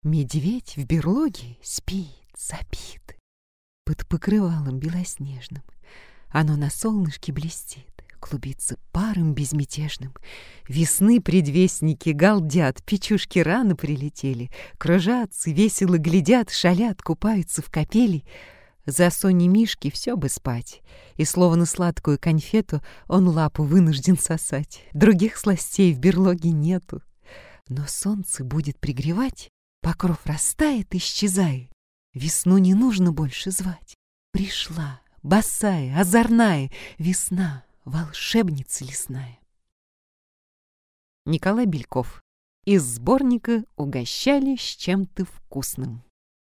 Медведь в берлоге спит, сопит, под покрывалом белоснежным. Оно на солнышке блестит, клубится паром безмятежным. Весны предвестники галдят, печушки рано прилетели, кружатся, весело глядят, шалят, купаются в капели. За Соней Мишки все бы спать, и словно сладкую конфету он лапу вынужден сосать. Других сластей в берлоге нету. Но солнце будет пригревать, покров растает, исчезая. Весну не нужно больше звать. Пришла, босая, озорная, весна, волшебница лесная. Николай Бельков. Из сборника «Угощали с чем-то вкусным».